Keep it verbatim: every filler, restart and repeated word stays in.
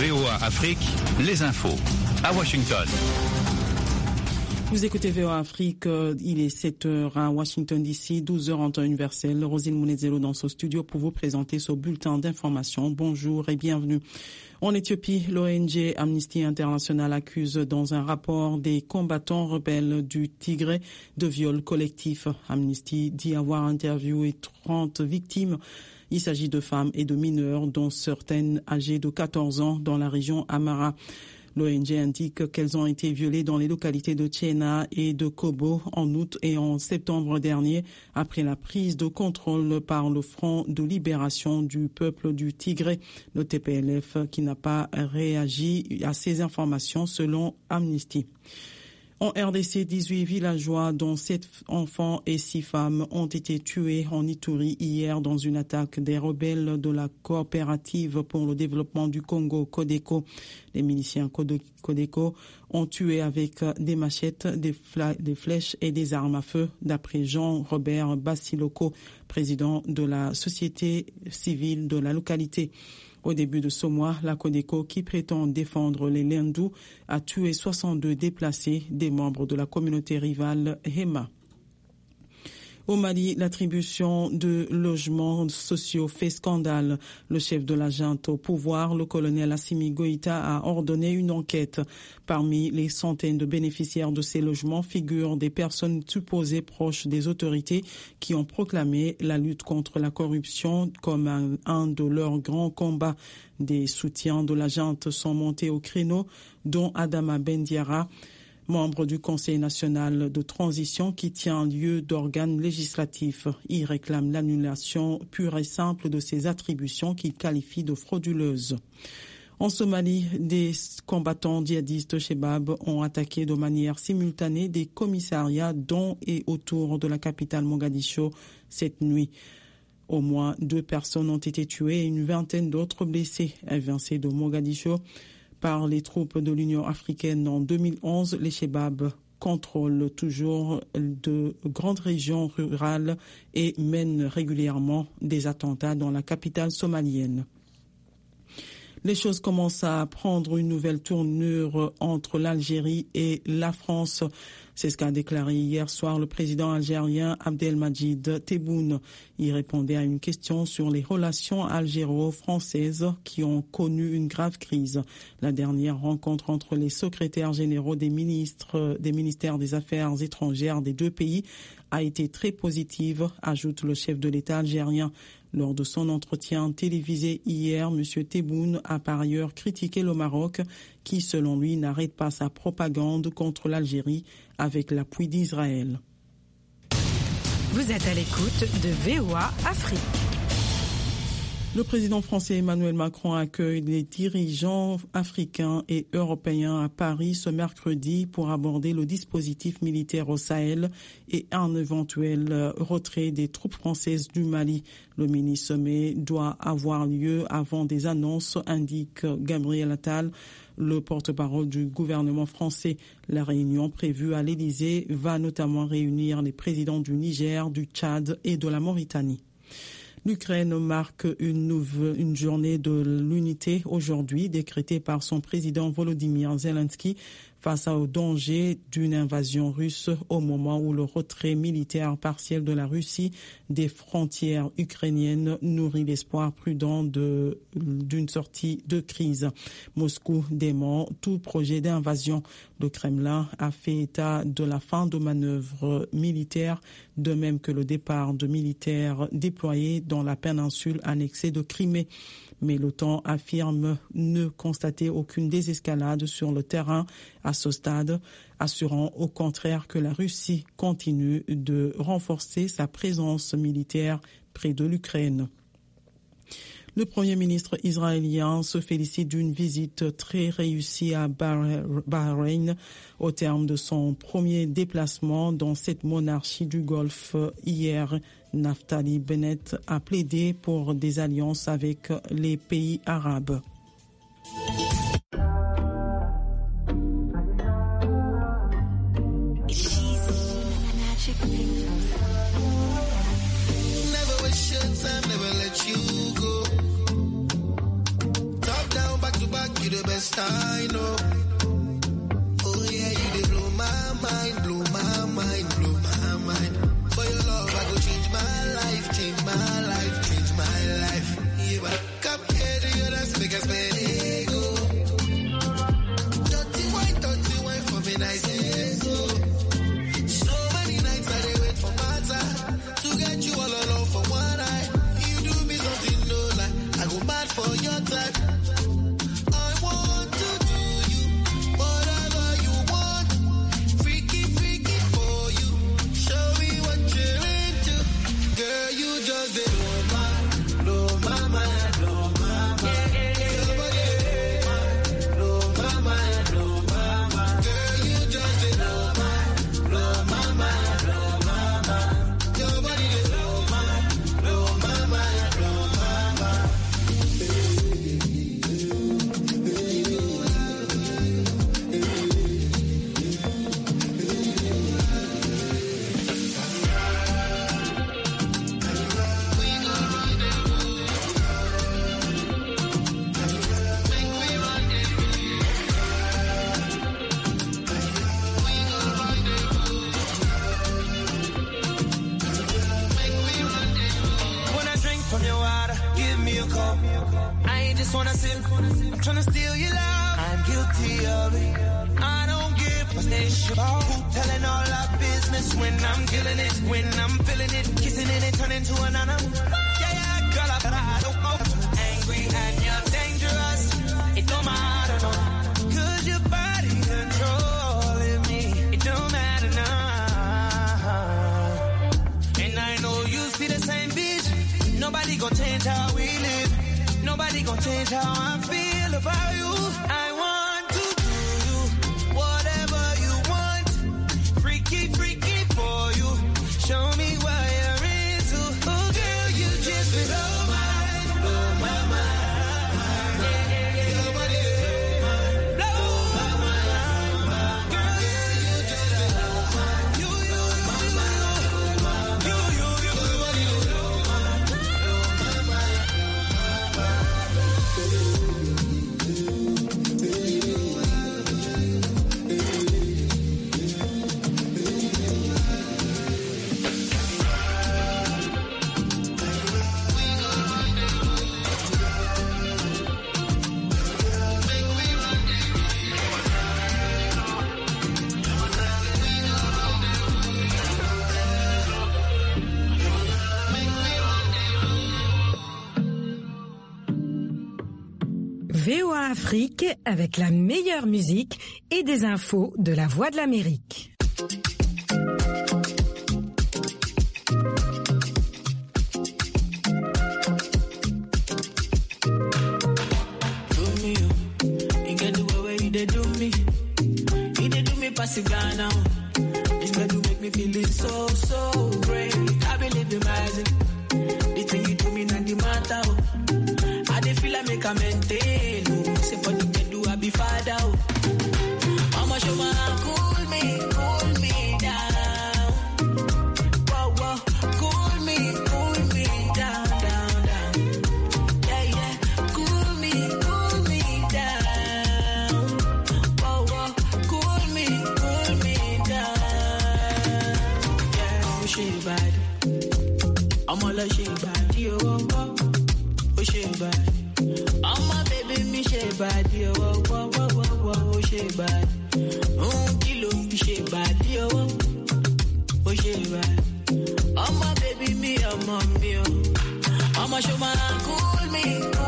V O A Afrique, les infos à Washington. Vous écoutez V O A Afrique, il est sept heures à Washington D C, douze heures en temps universel. Rosine Mounezelo dans ce studio pour vous présenter ce bulletin d'information. Bonjour et bienvenue. En Éthiopie, l'O N G Amnesty International accuse dans un rapport des combattants rebelles du Tigré de viol collectif. Amnesty dit avoir interviewé trente victimes. Il s'agit de femmes et de mineurs, dont certaines âgées de quatorze ans dans la région Amara. L'O N G indique qu'elles ont été violées dans les localités de Tchéna et de Kobo en août et en septembre dernier, après la prise de contrôle par le Front de libération du peuple du Tigré, le T P L F, qui n'a pas réagi à ces informations selon Amnesty. En R D C, dix-huit villageois, dont sept enfants et six femmes, ont été tués en Ituri hier dans une attaque des rebelles de la coopérative pour le développement du Congo, Codeco. Les miliciens Codeco ont tué avec des machettes, des, des flèches et des armes à feu, d'après Jean-Robert Bassiloko, président de la société civile de la localité. Au début de ce mois, la Codeco, qui prétend défendre les Lendou, a tué soixante-deux déplacés, des membres de la communauté rivale Hema. Au Mali, l'attribution de logements sociaux fait scandale. Le chef de la junte au pouvoir, le colonel Assimi Goïta, a ordonné une enquête. Parmi les centaines de bénéficiaires de ces logements figurent des personnes supposées proches des autorités qui ont proclamé la lutte contre la corruption comme un, un de leurs grands combats. Des soutiens de la junte sont montés au créneau, dont Adama Bendiara, membre du Conseil national de transition qui tient lieu d'organes législatifs. Il réclame l'annulation pure et simple de ces attributions qu'il qualifie de frauduleuses. En Somalie, des combattants djihadistes Chebab ont attaqué de manière simultanée des commissariats dans et autour de la capitale Mogadiscio cette nuit. Au moins deux personnes ont été tuées et une vingtaine d'autres blessées. Évincées de Mogadiscio par les troupes de l'Union africaine en deux mille onze, les Chebab contrôlent toujours de grandes régions rurales et mènent régulièrement des attentats dans la capitale somalienne. Les choses commencent à prendre une nouvelle tournure entre l'Algérie et la France. C'est ce qu'a déclaré hier soir le président algérien Abdelmadjid Tebboune. Il répondait à une question sur les relations algéro-françaises qui ont connu une grave crise. La dernière rencontre entre les secrétaires généraux des ministres, des ministères des Affaires étrangères des deux pays a été très positive, ajoute le chef de l'État algérien. Lors de son entretien télévisé hier, M. Tebboune a par ailleurs critiqué le Maroc qui, selon lui, n'arrête pas sa propagande contre l'Algérie avec l'appui d'Israël. Vous êtes à l'écoute de V O A Afrique. Le président français Emmanuel Macron accueille les dirigeants africains et européens à Paris ce mercredi pour aborder le dispositif militaire au Sahel et un éventuel retrait des troupes françaises du Mali. Le mini-sommet doit avoir lieu avant des annonces, indique Gabriel Attal, le porte-parole du gouvernement français. La réunion prévue à l'Élysée va notamment réunir les présidents du Niger, du Tchad et de la Mauritanie. L'Ukraine marque une, nouvelle, une journée de l'unité aujourd'hui, décrétée par son président Volodymyr Zelensky face au danger d'une invasion russe au moment où le retrait militaire partiel de la Russie des frontières ukrainiennes nourrit l'espoir prudent de, d'une sortie de crise. Moscou dément tout projet d'invasion. Le Kremlin a fait état de la fin de manœuvres militaires, de même que le départ de militaires déployés dans la péninsule annexée de Crimée. Mais l'OTAN affirme ne constater aucune désescalade sur le terrain à ce stade, assurant au contraire que la Russie continue de renforcer sa présence militaire près de l'Ukraine. Le Premier ministre israélien se félicite d'une visite très réussie à Bahreïn au terme de son premier déplacement dans cette monarchie du Golfe. Hier, Naftali Bennett a plaidé pour des alliances avec les pays arabes. You the honest, I know. Oh yeah, you dey blow my mind, blow my mind, blow my mind. For your love, I go change my life, change my life, change my life. Yeah, but come here to your dance, make us spend it, go. Dirty wine, dirty wine for me, nice and so. So many nights I dey wait for my time to get you all alone for one night. You do me something no lie, I go mad for your type. I want to do you whatever you want, freaky, freaky for you. Show me what you're into, girl. You just dey blow my, blow my mind, blow my mind. Your body dey blow my mind, blow my mind. Girl, you just dey blow my, blow my mind, blow my mind. Your body dey blow my, blow my mind, blow my mind. When I drink from your water, give me a cup. I ain't just wanna sip, I'm tryna steal your love. I'm guilty of it. I don't give a snitch. Who telling all our business when I'm killing it, when I'm feeling it, kissing it and turning to another. Yeah, yeah, girl, I, I don't know. Angry and you're dangerous. It don't matter, no. Cause your body controlling me. It don't matter now. And I know you see the same vision. Nobody gon' change how we live. Nobody gon' change how I feel about you. I want to do you whatever you want. Freaky, freaky for you. Show me what you're into. Oh girl, you just blow my, blow my mind. Your body blow my mind. Girl, you just blow my, you, you, you, you, you, you, you. V O A Afrique avec la meilleure musique et des infos de la Voix de l'Amérique. Do me, you get the way where you dey do me. You dey do me pass the guy now. This girl you make me feeling so, so great. I believe in magic. The thing you do me not the matter. I dey feel like make a maintain. Say for the bed do I be father. Mama show my cool me, cool me down. Whoa, whoa, cool me, cool me down, down, down. Yeah, yeah, cool me, cool me down. Whoa, whoa, cool me, cool me down. Yeah, she bad. I'm all like she bad, yo, oh, oh. Oh, she bad. Oh, my baby, me she bad, yo, oh, oh, oh, oh, oh, oh, she bad. Oh, kilo, me she bad, yo, oh, oh, she bad. Oh, my baby, me, oh, mommy, oh. I'ma show my cool me,